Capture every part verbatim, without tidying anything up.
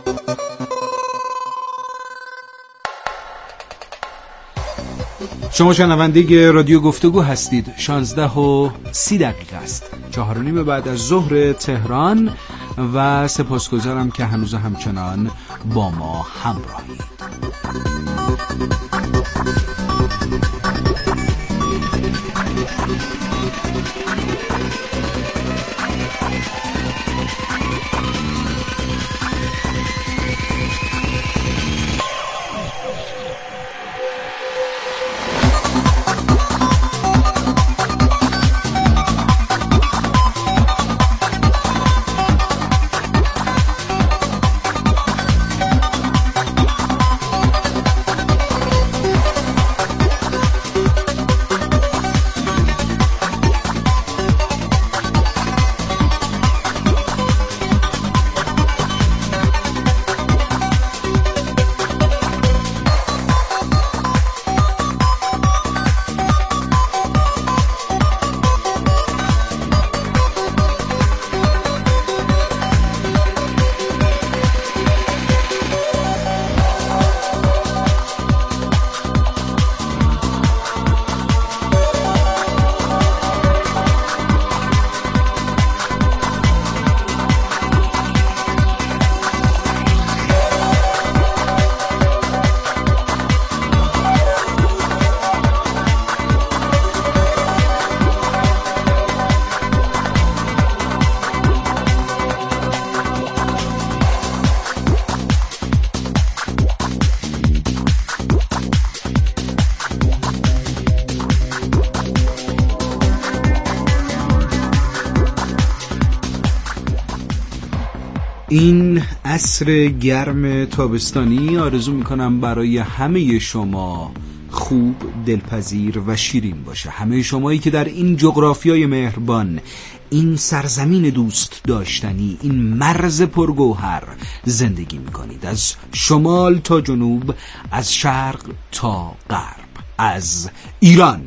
شما شنونده رادیو گفتگو هستید. شانزده و سی دقیقه است، چهار و نیم بعد از ظهر تهران، و سپاسگزارم که هنوز همچنان با ما همراهید. این عصر گرم تابستانی آرزو میکنم برای همه شما خوب، دلپذیر و شیرین باشه. همه شمایی که در این جغرافیای مهربان، این سرزمین دوست داشتنی، این مرز پرگوهر زندگی میکنید، از شمال تا جنوب، از شرق تا غرب، از ایران.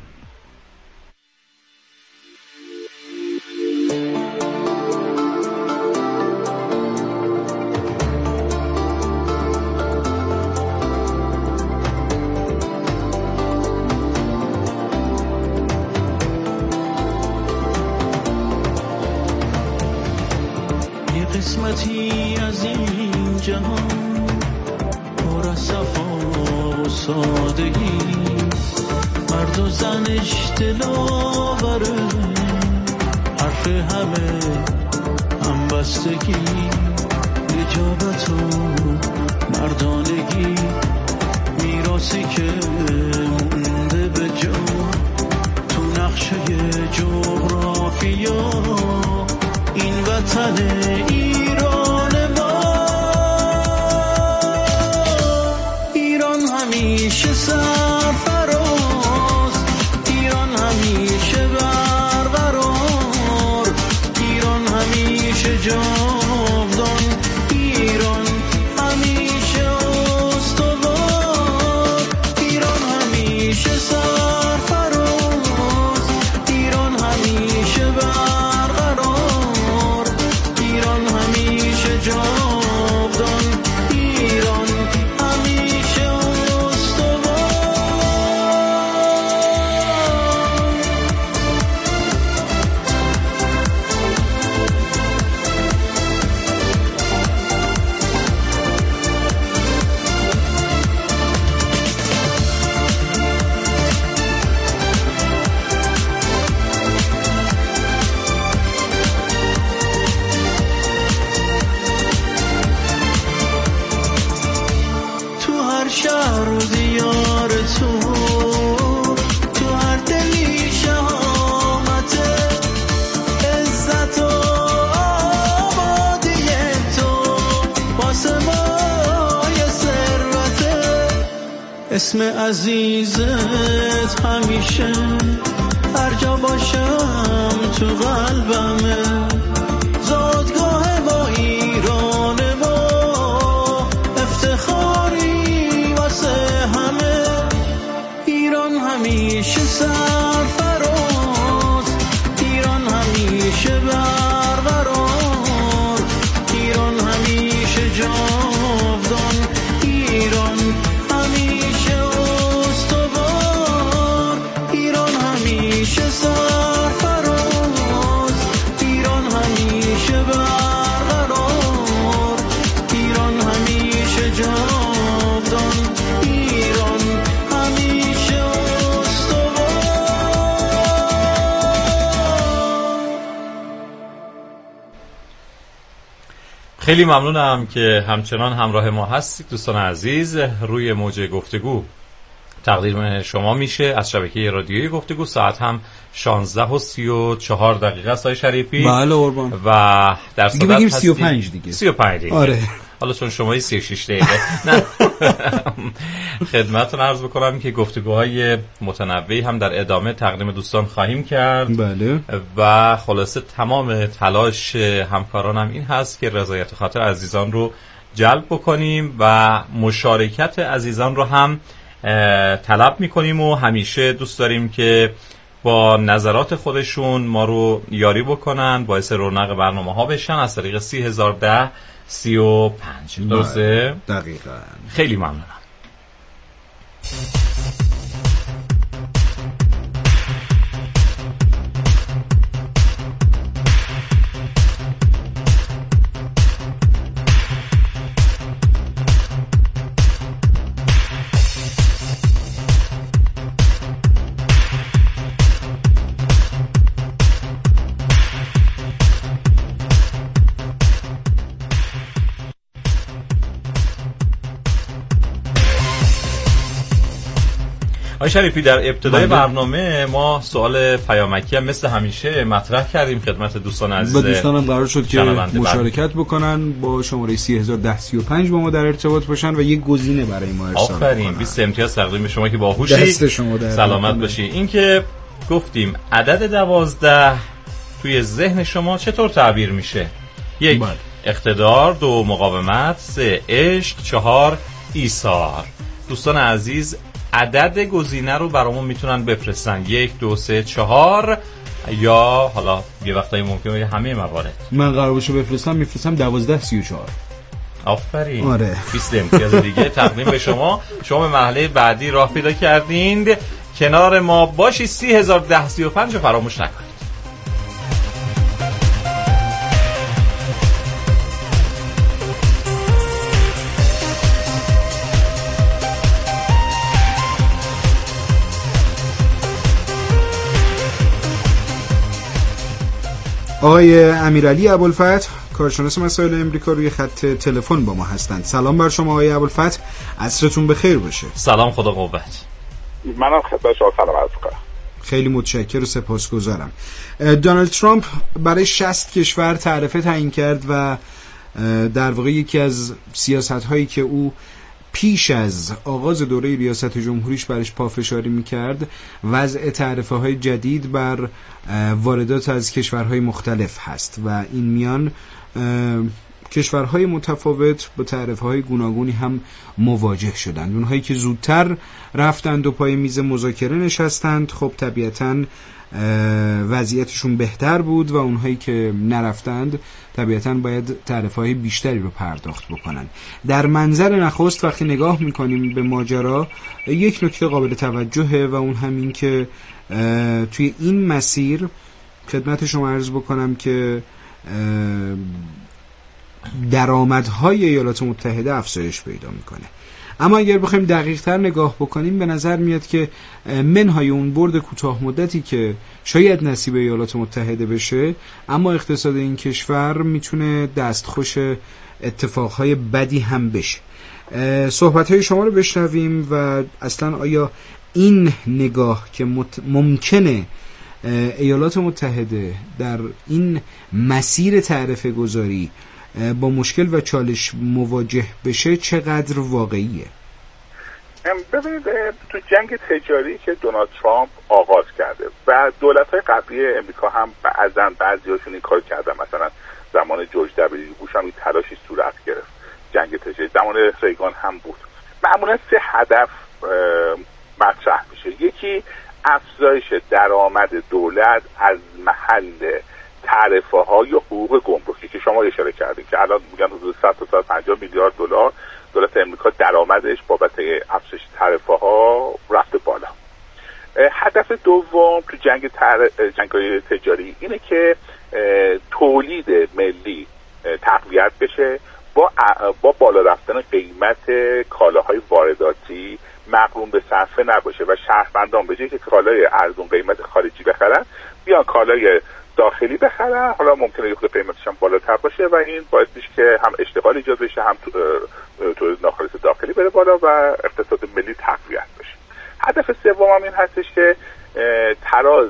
قسمتی از این جهان پر از صفا و سادگی، مرد و زنش دلاوره، حرف همه همبستگی، اجابت و مردانگی، میراثی که مونده به جا تو نقشه جغرافیا، این وطن ایران ما. ایران همیشه سرفراز، ایران همیشه برقرار، ایران همیشه جاودان، ایران همیشه استوار، ایران همیشه سرفراز، ایران همیشه برقرار، ایران همیشه جاودان، ایران همیشه استوار. تو هر شهر و دیار تو، تو هر دلی شهامته، عزت و آبادی تو واسه ما یه ثروته. اسم عزیزت همیشه هر جا باشم تو قلبمه، زادگاه ما ایران ما، افتخاری واسه همه. ایران همیشه سرفراز، ایران همیشه برقرار، ایران همیشه جا جاودان ایران همیشه استوار ایران همیشه سرفراز ایران همیشه برقرار ایران همیشه جاودان ایران همیشه استوار. خیلی ممنونم که همچنان همراه ما هستید دوستان عزیز. روی موج گفتگو تقدیم شما میشه از شبکه رادیویی گفتگو. ساعت هم شانزده و سی و چهار دقیقه است آقای شریفی. بله قربان. و در صدت بگیم سی و پنج دیگه. سی و پنج دیگه. آره. حالا چون شما سی و شش دقیقه نه خدمتتون عرض بکنم که گفتگوهای متنوعی هم در ادامه تقدیم دوستان خواهیم کرد. بله. و خلاصه تمام تلاش همکارانم این هست که رضایت خاطر عزیزان رو جلب بکنیم و مشارکت عزیزان رو هم طلب میکنیم و همیشه دوست داریم که با نظرات خودشون ما رو یاری بکنن، باعث رونق برنامه ها بشن از طریق سی هزار و ده سی و پنج. درسته؟ دقیقاً. خیلی ممنونم. آقای شریفی در ابتدای بله. برنامه ما سوال پیامکی هم مثل همیشه مطرح کردیم خدمت دوستان عزیز و دوستانم قرار شد که شنونده مشارکت بکنن با شماره سی هزار و ده سی و پنج با ما در ارتباط باشن و یک گزینه برای ما ارسال کنن. آفرین. بیست امتیاز تقدیم شما که باهوشی، دست شما در سلامت باشی. این که گفتیم عدد دوازده توی ذهن شما چطور تعبیر میشه؟ یک بله. اقتدار، دو مقاومت، سه عشق، چهار ایثار. دوستان عزیز عدد گزینه رو برامون میتونن بفرستن، یک دو سه چهار، یا حالا یه وقتایی ممکنه همه موارد. من قرار باشه بفرستم میفرستم دوازده سی و چهار. آفرین. آره. بیست امتیاز دیگه تقدیم به شما. شما به مرحله بعدی راه پیدا کردین، کنار ما باشی. سی هزار و ده سی و پنج رو فراموش نکنید. آقای امیرعلی ابوالفتح کارشناس مسائل امریکا روی خط تلفن با ما هستند. سلام بر شما آقای ابوالفتح، عصرتون بخیر باشه. سلام، خدا قوت. منم خدمت شما سلام عرض کنم. خیلی متشکرم و سپاسگزارم. دونالد ترامپ برای شصت کشور تعرفه تعیین کرد و در واقع یکی از سیاست‌هایی که او پیش از آغاز دوره ریاست جمهوریش برش پافشاری میکرد وضع تعرفه های جدید بر واردات از کشورهای مختلف هست و این میان کشورهای متفاوت با تعرفه های گوناگونی هم مواجه شدند. اونهایی که زودتر رفتند و پای میز مذاکره نشستند خب طبیعتاً وضعیتشون بهتر بود و اونهایی که نرفتند طبیعتاً باید تعرفه‌های بیشتری رو پرداخت بکنن. در منظر نخست وقتی نگاه میکنیم به ماجرا یک نکته قابل توجهه و اون همین که توی این مسیر خدمت شما عرض بکنم که درآمدهای ایالات متحده افزایش پیدا میکنه. اما اگر بخوایم دقیق تر نگاه بکنیم به نظر میاد که منهای اون برد کوتاه مدتی که شاید نصیب ایالات متحده بشه، اما اقتصاد این کشور میتونه دستخوش اتفاقهای بدی هم بشه. صحبتهای شما رو بشنویم و اصلا آیا این نگاه که ممکنه ایالات متحده در این مسیر تعرفه گذاری با مشکل و چالش مواجه بشه چقدر واقعیه؟ ببینید تو جنگ تجاری که دونالد ترامپ آغاز کرده و دولت‌های قبلی امریکا هم بعضن بعضی‌هاشون این کار کردن، مثلا زمان جورج دبلیو بوش هم این تلاشی صورت گرفت، جنگ تجاری زمان ریگان هم بود. معمولا سه هدف مطرح میشه. یکی افزایش درآمد دولت از محل تعرفه ها یا حقوق گمرکی که شما اشاره کردید که الان میگن حدود صد تا صد و پنجاه میلیارد دلار دولت امریکا درآمدش بابت افزایش تعرفه ها رفته بالا. هدف دوم تو جنگ تر... جنگ‌های تجاری اینه که تولید ملی تقویت بشه، با با بالا رفتن قیمت کالاهای وارداتی مقرون به صرفه نباشه و شهروندان به جای که کالای ارزون قیمت خارجی بخرن بیان کالای داخلی بخرن، حالا ممکنه یه خورده قیمتش هم بالاتر باشه و این باعث میشه که هم اشتغال ایجاد بشه، هم تولید ناخالص داخلی بره بالا و اقتصاد ملی تقویت بشه. هدف سوم هم این هستش که تراز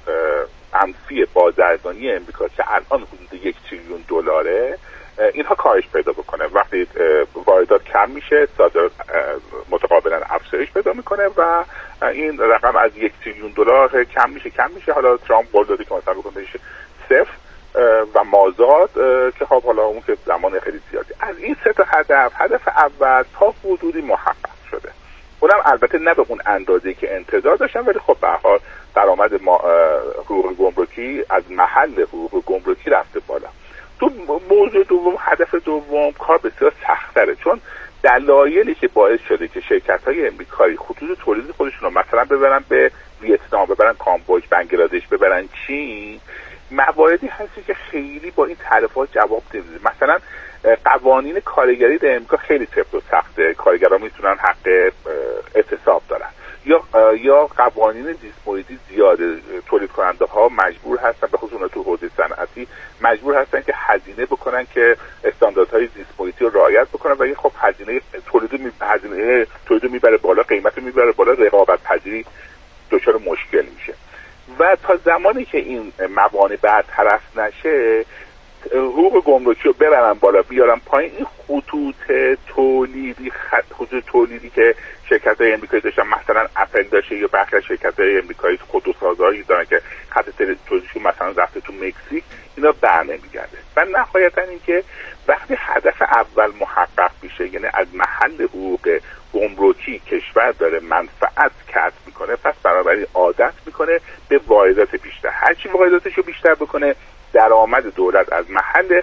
منفی بازرگانی امریکا که الان حدود یک تریلیون دلاره اینها کاهش پیدا بکنه. وقتی واردات کم میشه صادرات متقابلا افزایش پیدا میکنه و این رقم از یک تریلیون دلار کم میشه کم میشه حالا ترامپ قول داده که مثلا بکنه بشه صفر و مازاد که خب حالا اون که زمان خیلی زیادی. از این سه تا هدف، هدف اول تا حدودی محقق شده، اونم البته نه به اون اندازه‌ای که انتظار داشتن، ولی خب به هر حال درآمد حقوق گمرکی از محل حقوق گمرکی رفته بالا. تو موضوع دوم، هدف دوم کار بسیار سخت‌تره، چون دلایلی که باعث شده که شرکت‌های امریکایی خطوط تولید خودشون رو مثلا ببرن به ویتنام، ببرن کامبوج، بنگلادش، ببرن چین، مواردی هستی که خیلی با این تعرفات جواب نمیده. مثلا قوانین کارگری در امریکا خیلی سفت و سخته، کارگران میتونن حق اعتصاب دارن، یا یا قوانین زیست محیطی زیاده، تولید کننده ها مجبور هستن به خصوص تو حوزه صنعتی مجبور هستن که هزینه بکنن که استانداردهای زیست محیطی رو رعایت بکنن و این خب هزینه تولید می هزینه تولید میبره بالا، قیمت میبره بالا، رقابت پذیری دچار مشکل میشه. و تا زمانی که این موانع برطرف نشه، حقوق گمرکی رو ببرن بالا بیارن پایین، این خطوط تولیدی خط خطوط تولیدی که شرکت‌های امریکایی داشتن، مثلا اپل داشته یا برخی از شرکت‌های امریکایی خودروسازهایی دارن که خط تولیدشون مثلا رفته تو مکزیک، اینا برنمیگرده. و نهایتاً اینکه وقتی هدف اول محقق میشه، یعنی از محل حقوق گمرکی کشور داره منفعت کسب میکنه، پس بنابراین عادت میکنه به واردات بیشتر. هرچی وارداتش رو بیشتر بکنه، درآمد دولت از محل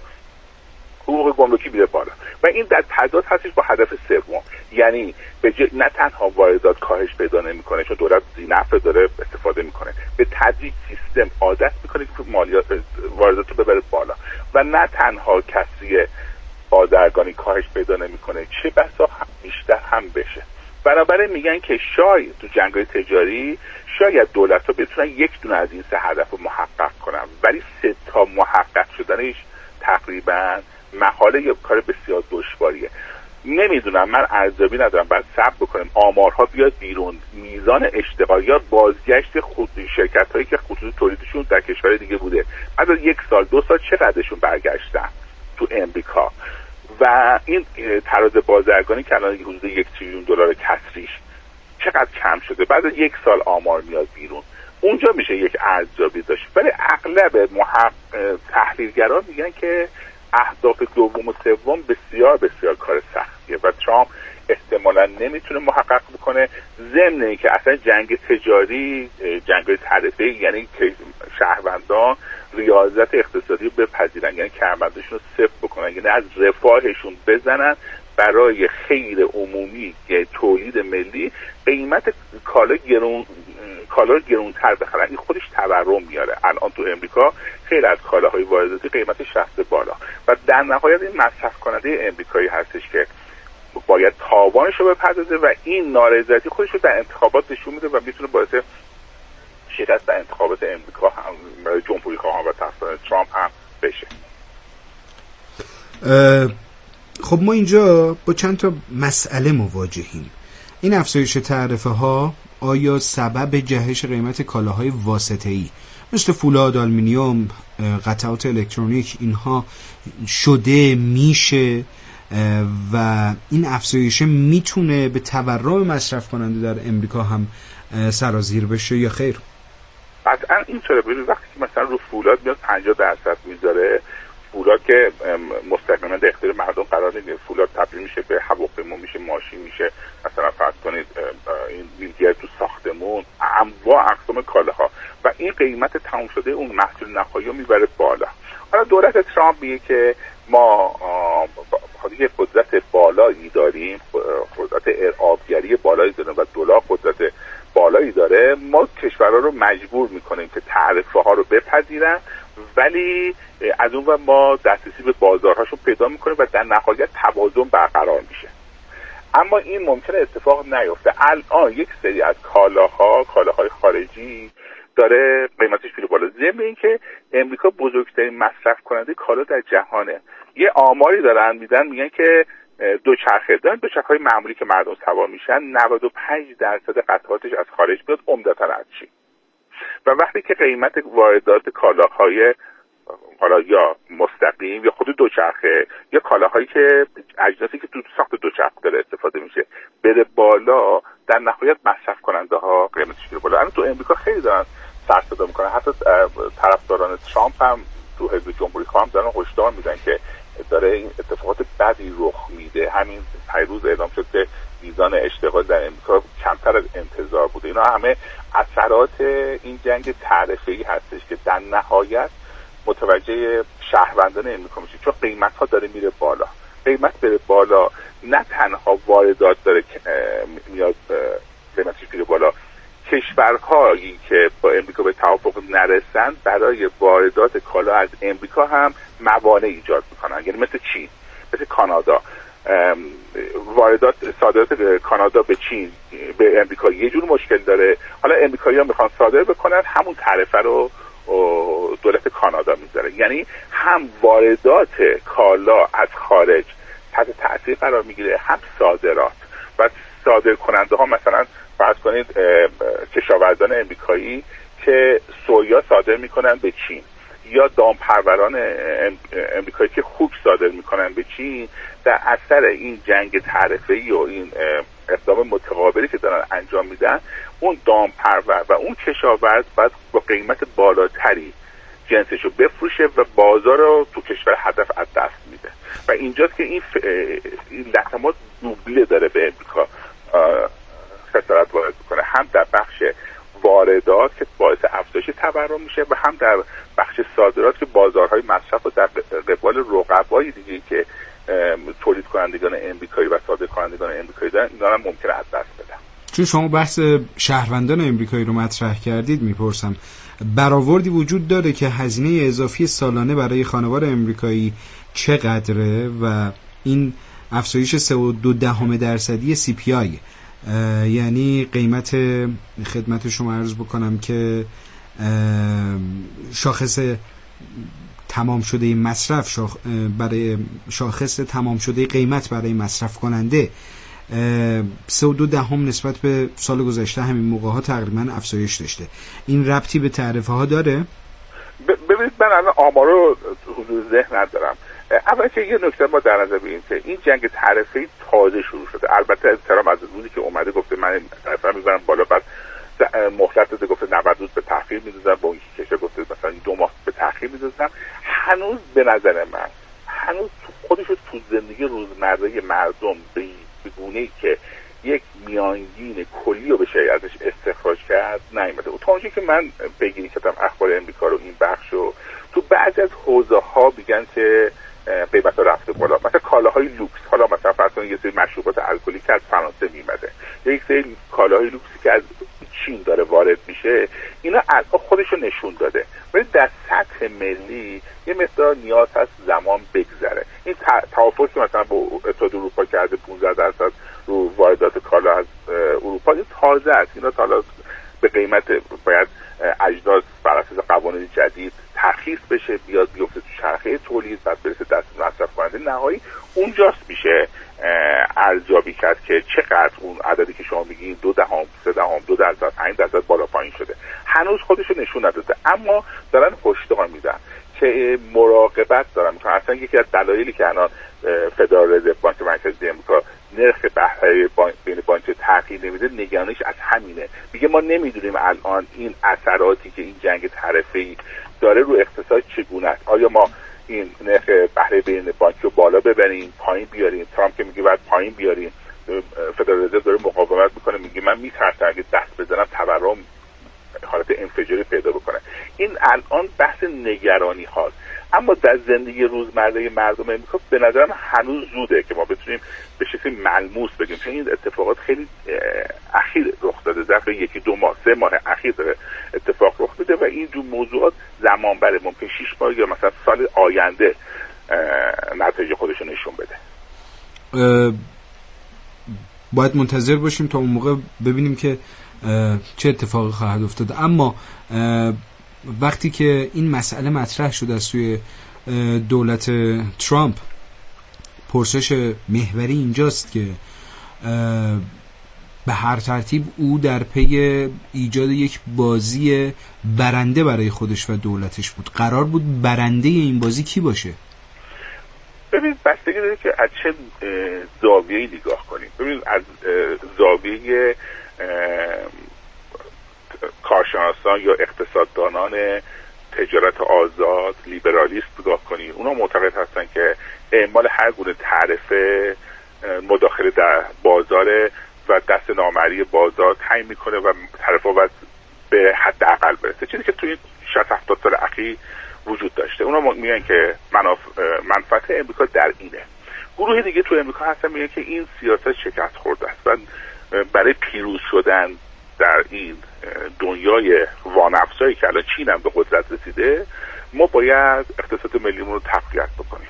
حقوق گمرکی میره بالا و این در تضاد هستش با هدف سوم، یعنی به جای نه تنها واردات کاهش پیدا نمیکنه چون دولت ذی‌نفع داره استفاده میکنه، به تدریج سیستم عادت میکنه که مالیات واردات رو ببره بالا و نه تنها کسری بازرگانی کاهش پیدا نمیکنه، چه بسا بیشتر هم بشه. بنابراین میگن که شاید تو جنگ‌های تجاری شاید دولت‌ها بتونن یک دونه از این سه هدف رو محقق کنن، ولی سه تا محقق شدنش تقریبا محاله یا کار بسیار دشواریه. نمیدونم، من ارزیابی ندارم، باید صبر بکنیم آمارها بیاد بیرون، میزان اشتغال یا بازگشت خود شرکت‌هایی که خطوط تولیدشون در کشور دیگه بوده بعد از یک سال دو سال چقدرشون برگشتن تو امریکا و این تراز بازرگانی که الان حدود یک تریلیون دلار کسریش چقدر کم شده، بعد از یک سال آمار میاد بیرون، اونجا میشه یک ارزیابی داشت. ولی اغلب محقق تحلیلگران میگن که اهداف دوم و سوم بسیار بسیار کار سختیه و ترامپ احتمالا نمیتونه محقق بکنه، ضمن اینکه اصلا جنگ تجاری جنگ تعرفه‌ای، یعنی که شهروندان ریاضت اقتصادی رو بپذیرن، یعنی کارمندشون رو صفر بکنن، یعنی از رفاهشون بزنن برای خیر عمومی که تولید ملی قیمت کالا گرون کالا رو گرونتر بخرن. این خودش تورم میاره. الان تو امریکا خیلی از کالاهای وارداتی قیمتش رفته بالا و در نهایت این مصرف کننده امریکایی هستش که باید تاوانش رو بپردازه و این نارضایتی خودش رو در انتخابات نشون میده و میتونه باعث شکست در انتخابات امریکا هم جمهوری خواهان و طرفداران ترامپ هم بشه. خب ما اینجا با چند تا مسئله مواجهیم. این افزایش تعرفه ها آیا سبب جهش قیمت کالاهای واسطه‌ای مثل فولاد، آلومینیوم، قطعات الکترونیک اینها شده میشه و این افزایش میتونه به تورم مصرف کننده در امریکا هم سرازیر بشه یا خیر؟ قطعا اینطوره. ببینید وقتی که مثلا رو فولاد میاد پنجاه درصد میذاره، فولاد که مستقیما در اختیار مردم قرار نمیگیره، فولاد تبدیل میشه به هواپیما، میشه ماشین، میشه مثلا فرض کنید این میگه تو ساختمون، انواع اقسام کالاها و این قیمت تمام شده اون محصول نهایی رو میبره بالا. حالا دولت ترامپ میگه که ما یه قدرت بالایی داریم، قدرت آبگری بالایی داریم و دلار قدرت بالایی داره، ما کشورها رو مجبور میکنیم که تعرفه ها رو بپذیرن، ولی از اون و ما دسترسی به بازارهاشون پیدا میکنیم و در نهایت توازن برقرار میشه. اما این ممکنه اتفاق نیفته. الان یک سری از کالاها کالاهای خارجی داره قیمتش میره بالا، ضمن اینکه امریکا بزرگترین مصرف کننده کالا در جهانه. یه آماری دارن میدن، میگن که دوچرخه دارن دوچرخه‌های معمولی که مردم سوار میشن نود و پنج درصد قطعاتش از خارج میاد، عمدتاً از چین. و وقتی که قیمت واردات کالاهای حالا یا مستقیم یا خود دوچرخه یا کالاهایی که اجناسی که تو ساخت دوچرخه داره استفاده میشه بره بالا، در نهایت مصرف کننده ها قیمتش میره بالا. الان تو امریکا خیلی دارن سر صدا میکنن، حتی طرفداران ترامپ هم تو حزب جمهوری خواه هم دارن هشدار میدن که داره این اتفاقات بدی رخ میده. همین پیروز اعلام شد که میزان اشتغال در امریکا کمتر از انتظار بوده. اینا همه اثرات این جنگ تعرفه‌ای هستش که در نهایت متوجه شهروندان امریکا میشه، چون قیمت ها داره میره بالا. قیمت بره بالا نه تنها واردات داره میاد قیمتش میره بالا، کشورهایی که با امریکا به توافق نرسن برای واردات کالا از امریکا هم موانع ایجاد میکنن، یعنی مثل چین، مثل کانادا. واردات صادرات کانادا به چین به امریکا یه جور مشکل داره، حالا امریکایی‌ها میخوان صادر بکنن، همون تعرفه رو دولت کانادا میذاره. یعنی هم واردات کالا از خارج تحت تاثیر قرار میگیره، هم صادرات. و صادر کننده ها مثلا فرض کنید کشاورزان امریکایی که سویا صادر میکنن به چین یا دامپروران امریکایی که خوک صادر میکنن به چین، در اثر این جنگ تعرفه‌ای و این اقدام متقابلی که دارن انجام میدن، اون دامپرور و اون کشاورز باید با قیمت بالاتری جنسش رو بفروشه و بازار رو تو کشور هدف از دست میده. و اینجاست که این, ف... این لطمات دوبله داره به امریکا خسارت وارد میکنه، هم در بخش واردات که باعث افزایش تورم میشه و هم در بخش صادرات که بازارهای مصرف و در قبال رقبای دیگه که تولید کنندگان امریکایی و صادر کنندگان امریکایی دارن، اینا هم ممکنه از دست بدن. چون شما بحث شهروندان امریکایی رو مطرح کردید، میپرسم برآوردی وجود داره که هزینه اضافی سالانه برای خانوار امریکایی چقدره و این افزایش سه و دو دهم درصدی سی پی آی، یعنی قیمت خدمت شما عرض بکنم که شاخص تمام شده مصرف شاخ برای شاخص تمام شده قیمت برای مصرف کننده سه و دو دهم نسبت به سال گذشته همین موقع ها تقریبا افزایش داشته. این ربطی به تعرفه ها داره؟ ببینید من الان آمار رو حضور ذهن ندارم. اول که یه نکته ما در نظر بگیریم که این جنگ تعرفه‌ای تازه شروع شده. البته ترامپ از روزی که اومده گفته من تعرفه میذارم بالا، بعد مهلت داده گفته نود روز به تأخیر میذارم، با اون کشه گفته مثلا دو ماه به تأخیر میذارم. هنوز به نظر من هنوز خودش تو زندگی روزمره مردم به گونه‌ای که یک میانگین کلی رو بشه ازش استخراج کرد نیامده. تا اونجایی که من بگیری کردم اخبار امریکا رو، این بخش رو تو بعضی از حوزه ها میگن که قیمت ها رفته بالا. مثلا کالاهای لوکس، حالا مثلا فرض کنید یه سری مشروبات الکلی که از فرانسه میمده یا یک سری کالاهای لوکسی که از چین داره وارد میشه، اینا الان خودشو نشون داده، ولی در سطح ملی یه مقدار نیاز هست زمان بگذره. این توافقی که مثلا با اتحادیه اروپا کرده پانزده درصد رو واردات کالا از اروپا تازه است. اینا حالا به قیمت باید اجناس بر اساس قوانین جدید ترخیص بشه، بیاد بیفته تو چرخه تولید، بعد برسه دست مصرف کننده نهایی. اونجاست میشه ارزیابی کرد که چقدر اون عددی که شما میگین دو دهم، سه دهم، دو درصد، پنج درصد بالا پایین شده. هنوز خودشو نشون نداده، اما دارن هشدار میدن که مراقبت دارن میکنن. اصلا یکی از دلایلی که الان فدرال رزرو بانک مرکزی امریکا نرخ بهره بین بانک تغییر نمیده، نگرانش از همینه. میگه ما نمیدونیم الان این اثراتی که این جنگ تعرفه‌ای داره رو اقتصاد چگونه است. آیا ما این نرخ بهره بین بانک رو بالا ببریم، پایین بیاریم؟ ترامپ که میگه باید پایین بیاریم، فدرال رزرو داره مقاومت میکنه، میگه من میترسم اگه دست بزنم تورم حالت انفجاری پیدا بکنه. در زندگی روزمره مردم امریکا به نظرم هنوز زوده که ما بتونیم به شکلی ملموس بگیم، چون این اتفاقات خیلی اخیر رخ داده، ظرف یکی دو ماه سه ماه اخیر داره اتفاق رخ میده و این جو موضوعات زمان بره، ممکن شش ماه یا مثلا سال آینده نتایج خودش رو نشون بده. باید منتظر باشیم تا اون موقع ببینیم که چه اتفاقی خواهد افتاد. اما وقتی که این مسئله مطرح شد از سوی دولت ترامپ، پرسش محوری اینجاست که به هر ترتیب او در پی ایجاد یک بازی برنده برای خودش و دولتش بود. قرار بود برنده این بازی کی باشه؟ ببین بستگی داره که از چه زاویه‌ای نگاه کنیم. ببین از زاویه کارشناسان یا اقتصاددانان تجارت آزاد لیبرالیست نگاه کنیم، اونا معتقد هستن که اعمال هر گونه تعرفه مداخله در بازار و دست نامرئی بازار تعیین میکنه و تعرفه باید به حد اقل برسه، چیزی که توی شصت هفتاد سال اخیر وجود داشته. اونا میگن که منفعت امریکا در اینه. گروه دیگه تو امریکا هستن میگن که این سیاست شکست خورده است و برای پیروز شدن در این دنیای وانفسایی که الان چین هم به قدرت رسیده، ما باید اقتصاد ملیمون رو تقویت بکنیم،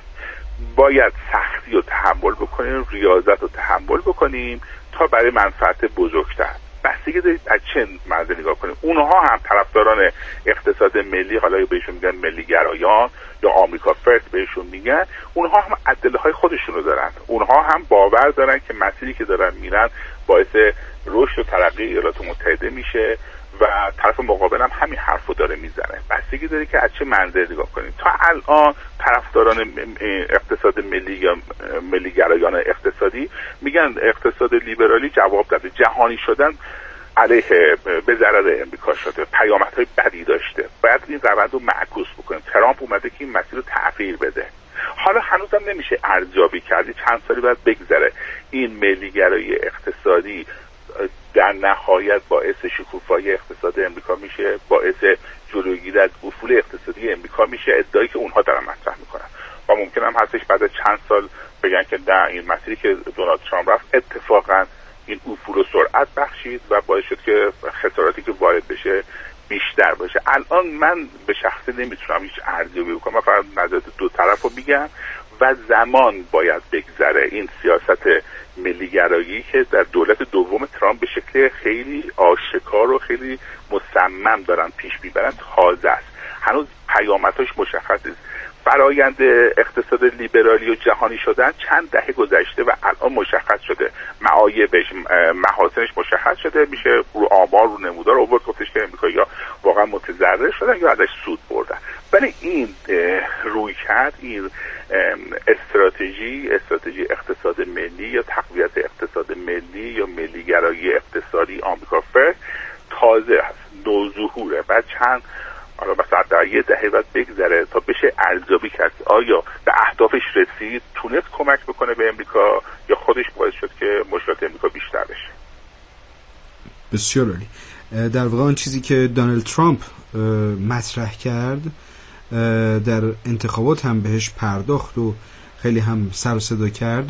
باید سختی رو تحمل بکنیم، ریاضت رو تحمل بکنیم تا برای منفعت بزرگتر. بستگی دارید از چه منظر نگاه کنیم. اونها هم طرفداران اقتصاد ملی، حالا بهشون میگن ملی گرایان یا آمریکا فرست بهشون میگن، اونها هم عدلهای خودشون رو دارن. اونها هم باور دارن که مسیری که دارن میرن باعث رشد و ترقی ایالات متحده میشه و طرف مقابل هم همین حرفو داره میزنه. بستگی داره که از چه منظر نگاه کنیم. تا الان طرفداران اقتصاد ملی یا ملی گرایان اقتصادی میگن اقتصاد لیبرالی جواب داده، جهانی شدن علیه به ضرر امریکا شده، پیامدهای بدی داشته، باید این روند رو معکوس بکنیم. ترامپ اومده که این مسیر رو تغییر بده. حالا هنوزم نمیشه ارزیابی کردی، چند سالی باید بگذره این ملیگرایی اقتصادی در نهایت باعث شکوفایی اقتصاد امریکا میشه، باعث جلوگیری از افول اقتصادی امریکا میشه، ادعایی که اونها دارن مطرح میکنن. و ممکن هم هستش بعد از چند سال بگن که در این مسیری که دونالد ترامپ رفت اتفاقا این افول و سرعت بخشید و باعث شد که خساراتی که وارد بشه بیشتر باشه. الان من به شخصه نمیتونم هیچ ارزیابی بکنم، من فقط نظرات دو طرف رو میگم و زمان باید بگذره. این سیاست ملیگرایی که در دولت دوم ترامپ به شکل خیلی آشکار و خیلی مصمم دارن پیش میبرن تازه است، هنوز پیامدهاش مشخص است. فرایند اقتصاد لیبرالی و جهانی شدن چند دهه گذشته و الان مشخص شده، معایبش محاسنش مشخص شده، میشه رو آمار رو نمودار آورد گفتش که امریکایی‌ها واقعا متضرر شدن یا ازش سود بردن. ولی این روی کرد، این استراتژی استراتژی اقتصاد ملی یا تقویت اقتصاد ملی یا ملیگرایی اقتصادی آمریکا فرست تازه هست، نوظهوره. بعد چند حالا مثلا در یه دهه بعد بگذره تا بشه ارزیابی کرد آیا به اهدافش رسید، تونست کمک بکنه به امریکا یا خودش باعث شد که مشکلات امریکا بیشتر بشه. بسیار عالی. در واقع آن چیزی که دونالد ترامپ مطرح کرد در انتخابات هم بهش پرداخت و خیلی هم سر و صدا کرد،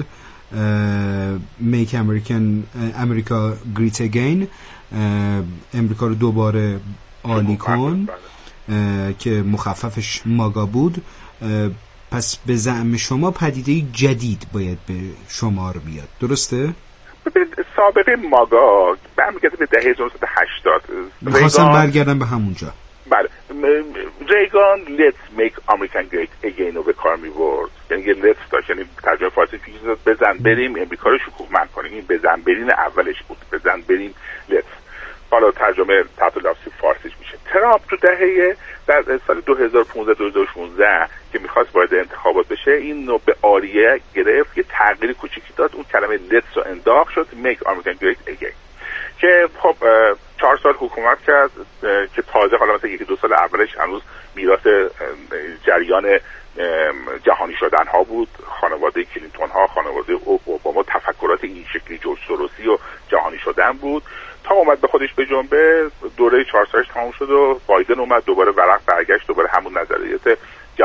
میک امریکن امریکا گریت اگین، امریکا رو دوباره عالی کن، که مخففش ماگا بود. پس به زعم شما پدیده جدید باید به شمار بیاد، درسته؟ ببینید سابقه ماگا برمیگرده به دهه هزار و نهصد و هشتاد. میخواستم برگردم به همونجا. بله، ریگان let's make American great again رو به کار می‌برد، یعنی یه let's داشت، یعنی ترجمه فارسی پیش بزن بریم امریکا رو شکوفمند کنیم. این بزن برین اولش بود، بزن بریم let's، حالا ترجمه تحت لفظی فارسیش میشه. ترامپ تو دهه در سال دو هزار و پانزده دو هزار و شانزده که میخواست وارد انتخابات بشه، این رو به آریه گرفت، یه تغییر کوچیکی داد، اون کلمه let's رو انداخت، شد make American great again، که خب چهار سال حکومت کرد که تازه حالا مثلا یکی دو سال اولش هنوز میراث جریان جهانی شدن ها بود، خانواده کلینتون ها، خانواده اوباما، تفکرات این شکلی جورج سوروسی و جهانی شدن بود، تا اومد به خودش به جنبه، دوره چهار سالش تمام شد و بایدن اومد، دوباره ورق برگشت، دوباره همون نظریات جهانی شدن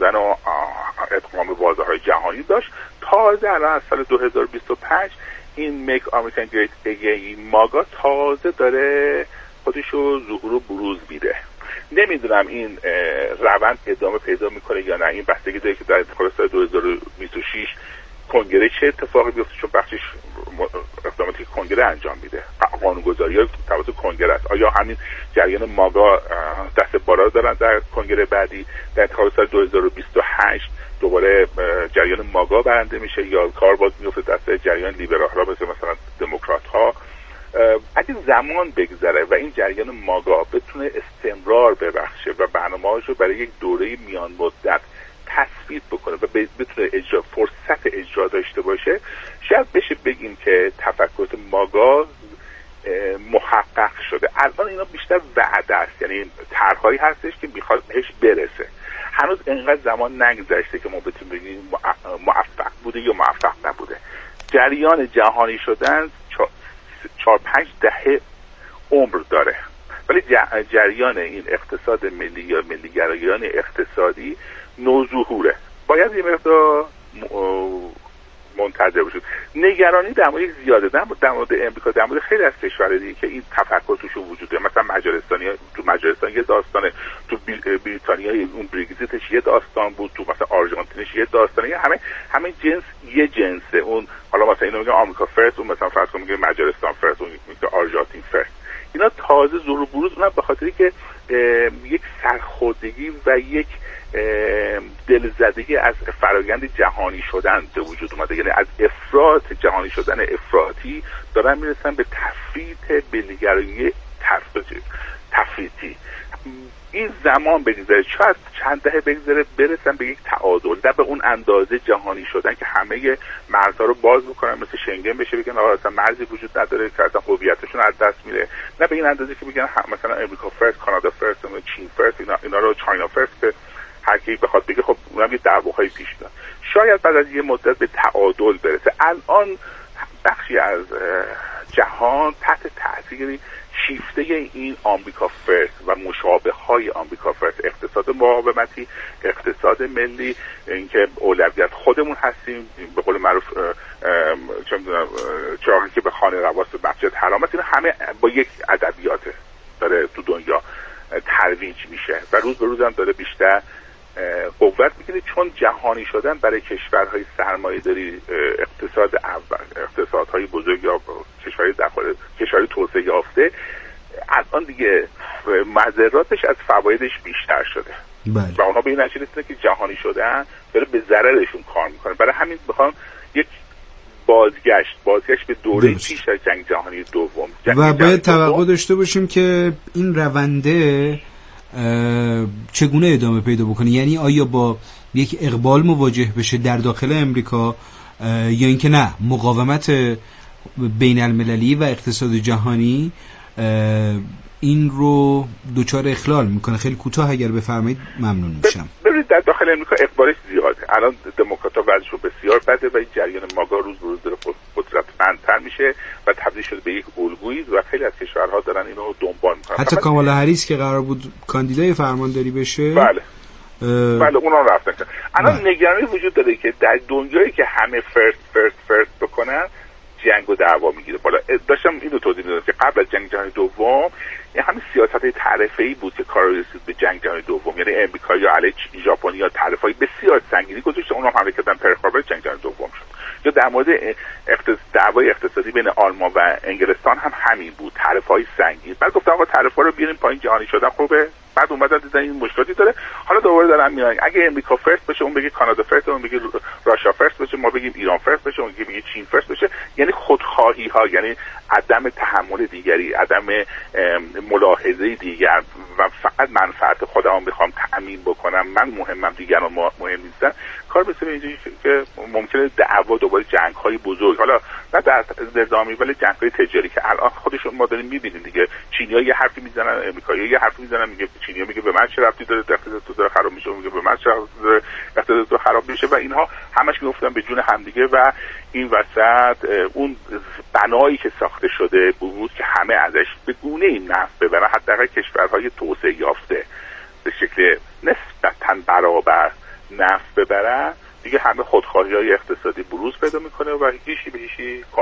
شدن و ادغام بازارهای جهانی داشت. تازه الان از سال دو هزار و بیست و پنج این میک آمریکن گریت اگین ماگا تازه داره خودشو ظهور و بروز میده. نمیدونم این روند ادامه پیدا میکنه یا نه، این بستگی داره که در انتخابات سال دو هزار و بیست و شش کنگره چه اتفاقی بیفته، چون بخشش اقداماتی که کنگره انجام میده، قانونگذاری های توسط کنگره است. آیا همین جریان ماگا دست بالا دارن در کنگره بعدی در انتخابات سال دو هزار و بیست و هشت دوباره جریان ماگا برنده میشه یا کار باز میفته دست جریان لیبرال ها مثل مثلا دموکرات ها؟ اگه زمان بگذره و این جریان ماگا بتونه استمرار ببخشه و برنامه‌هاش رو برای یک دوره میان مدت تثبیت بکنه و بتونه اجرا فرصت اجرا داشته باشه، شاید بشه بگیم که تفکرات ماگا محقق شده. الان اینا بیشتر وعده است، یعنی طرحهایی هستش که میخواد بهش برسه. هنوز اینقدر زمان نگذشته که ما بتونیم بگیم موفق بوده یا موفق نبوده. جریان جهانی شدن چهار پنج دهه عمر داره، ولی جریان این اقتصاد ملی یا ملیگرایان اقتصادی نوظهوره، باید یه مقدار منتظر باشید. نگرانی در مورد زیاده در مورد امریکا، در مورد خیلی از کشورهای دیگه که این تفکر توشون وجود داره. مثلا مجارستانی تو مجارستان یه داستانه، تو بریتانیا اون بریگزیتش یه داستان بود، تو مثلا آرژانتینش یه داستانه، همه همه جنس یه جنسه. اون حالا مثلا اینو میگه آمریکا فرست، اون مثلا فرض کن میگه مجارستان فرست، اون میگه آرژانتین فرست. اینا تازه ظهور بروز اونم به خاطری که یک سرخوردگی و یک دلزدگی از فرایند جهانی شدن به وجود اومده، یعنی از افراط جهانی شدن افراطی دارن میرسن به تفریط ملیگرایی تفریطی. این زمان بگذره، شاید چند دهه بگذره برسن به یک تعادل، نه به اون اندازه جهانی شدن که همه مرزها رو باز بکنن مثل شنگن بشه بگن آقا اصلا مرزی وجود نداره که اصلا هویتشون از دست میره، نه به این اندازه که بگن مثلا امریکا فرست، کانادا فرست، چین فرست، اینا, اینا رو چاینا فرست، که هر کی بخواد بگه خب اونم یه دعواهای پیش میاد. شاید بعد از یه مدت به تعادل برسه. الان بخشی از جهان تحت تاثیر شیفته این آمریکا فرست و مشابه های آمریکا فرست، اقتصاد مقاومتی، اقتصاد ملی، اینکه اولویت خودمون هستیم، به قول معروف چه میدونم چراغی که به خانه رواست به مسجد حرام است، اینا همه با یک ادبیات داره تو دنیا ترویج میشه و روز به روز هم داره بیشتر قوت میگیره، چون جهانی شدن برای کشورهای سرمایه‌داری، اقتصاد اول، اقتصادهای بزرگ یا کشورهای داخل کشورهای توسعه یافته الان دیگه مضراتش از فوایدش بیشتر شده. بله. و اونا به این نتیجه رسیدن که جهانی شدن داره به ضررشون کار میکنه. برای همین بخوام یک بازگشت بازگشت به دوره درست. پیش از جنگ جهانی دوم جنگ و باید توقع داشته باشیم که این رونده چگونه ادامه پیدا بکنه، یعنی آیا با یک اقبال مواجه بشه در داخل امریکا یا اینکه نه مقاومت بین المللی و اقتصاد جهانی این رو دوچار اخلال میکنه. خیلی کوتاه اگر بفرمایید ممنون میشم. ببینید در داخل امریکا اقبالش زیاده. الان دموکرات‌ها وضعشون بسیار بده و این جریان ماگا روز به روز داره قدرتمندتر میشه و تبدیل شده به یک الگویی و خیلی از کشورها دارن اینو دنبال میکنن. حتی کامالا هریس که قرار بود کاندیدای فرمانداری بشه، بله اه... بله اونا رفتن. الان بله. نگرانی وجود داره که در دنیایی که همه فرست فرست فرست بکنن جنگ و دعوا میگیره بالا. داشتم اینو توضیح میدادم که قبل از جنگ جهانی دوم این همین سیاست تعرفه‌ای بود که کار رسید به جنگ جهانی دوم، یعنی امریکایی‌ها علیه ژاپنی‌ها تعرفه‌های بسیار سنگینی گذاشتن، اونها هم حمله کردن پرل هاربر، جنگ جهانی دوم شد. یا در مورد اقتصاد دعوای اقتصادی بین آلمان و انگلستان هم همین بود، تعرفه‌های سنگین. بعد گفتن آقا تعرفه‌ها رو بیاریم پایین، جهانی شدن خوبه. بعد اومدن دیدن این مشکلاتی داره، حالا دوباره دارن میان اگه امریکا فرست بشه اون بگه کانادا فرست، اون بگه راشا فرست بشه، ما بگیم ایران فرست بشه، اون بگه چین فرست بشه. یعنی خودخواهی ها، یعنی عدم تحمل دیگری، عدم ملاحظه دیگر و فقط منفعت خودم میخوام تأمین بکنم، من مهمم دیگران مهم نیستن. کار مثل اینجوری که ممکنه دعوا دوباره جنگ های بزرگ، حالا نه در نظامی ولی جنگ های تجاری که الان خودشون ما داریم میبینیم دیگه. چینی‌ها یه حرفی میزنن، امریکایی‌ها یه حرفی میزنن، میگه چینی‌ها میگه به من چه ربطی داره، اقتصاد تو داره خراب میشه، میگه به من چه ربطی داره، اقتصاد تو خراب میشه و اینها همش میافتن به جون همدیگه و این وسط اون بنایی که ساخته شده بود که همه ازش به گونه‌ای نفع ببرن، حداقل کشورهای توسعه یافته به شکل نسبتاً برابر نفت ببرن، دیگه همه خودخواهی های اقتصادی بروز پیدا میکنه و هیچی به هیچی